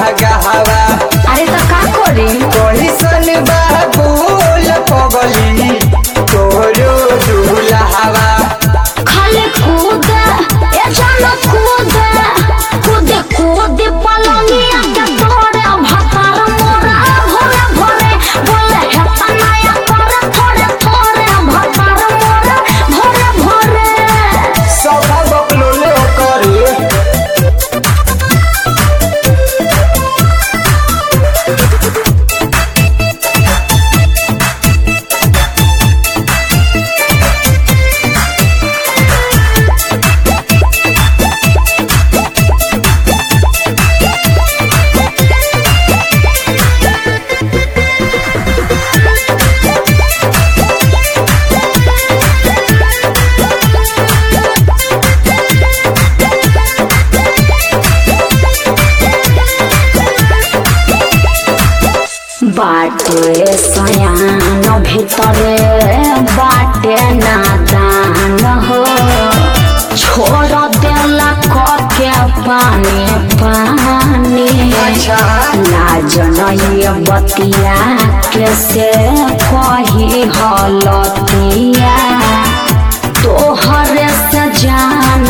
जगहवा। अरे तो का करी कैसन बाबूल पगली तोरो दूल्हवा। खाली कूद ए जानो कूद कूद कूद पलंगिया के तोरे भतार मोरा भोरे भोरे बोले हेता नया करे थोड़े थोड़े भतार मोरा भोरे भोरे सौदा बकलोले करे। बाटे सयान भीतरे बाटे नादान हो छोड़ देला के पानी पानी अच्छा लाज नहीं बतिया कैसे कही हलतिया तोहरे से जान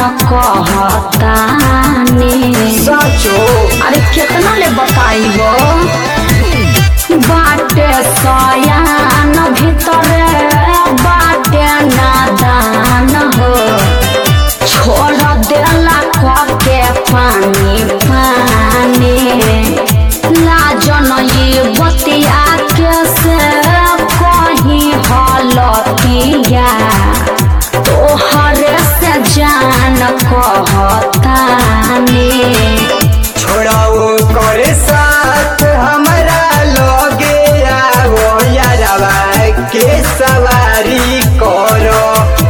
कहतानी। सचो अरे कितना ले बताइबो बाटे सयान भीतरे बाटे नादान हो छोड़ देला के पानी पानी लाज नहीं बतिया कैसे कहीं हलतिया तोहरे से जान कहतानी। छोड़ाओ करे साथ हमारा लोगे आओ यारवा के सवारी करो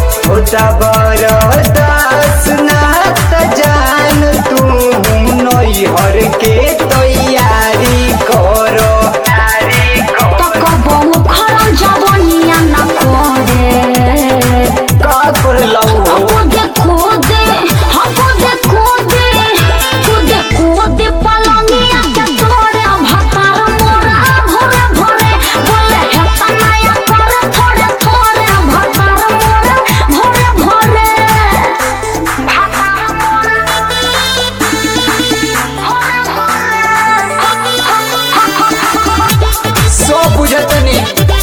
दास ना जान तू नैहर के तैयारी करो। तो कबो खरम जवनिया न करे का कर लऊ कूदे कूदे कूदे कूदे कूदे पलंगिया के तोरे भतार मोरा भोरे भोरे बोले हेता नया करे थोड़े थोड़े भतार मोरा भोरे भोरे भतार मोरा सो बुझतनी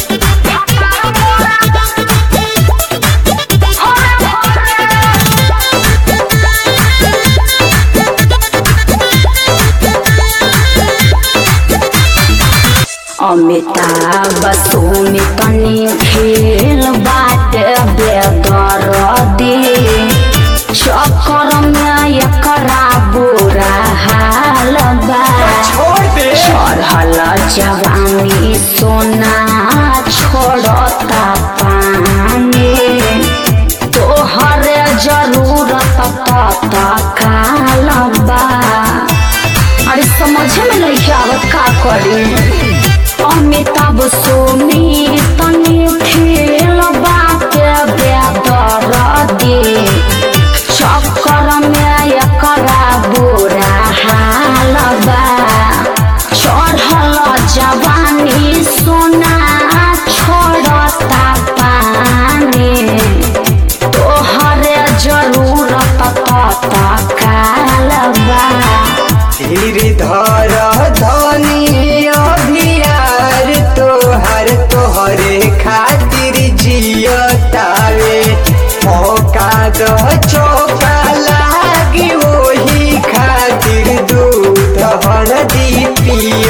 अमिताभ सुमित निखिल बाटे बेदर्दी चक्कर में एकरा बुरा हाल बा छोड़ दे चढ़ल जवानी सोना छोड़ता पानी तोहरे जरूरत तत्काल बा। अरे समझ में नहीं आवत का करी अमिताभ सुमित निखिल बाटे बेदर्दी चक्कर में एकरा बुरा हाल बा चढ़ल जवानी सोना छोड़ता पानी तोहरे जरूरत तत्काल बा। गिरधर धनी अभियार तोहरे खातिर जियतावे मौका द चौका लागी वही खातिर दूध हरदी पिया।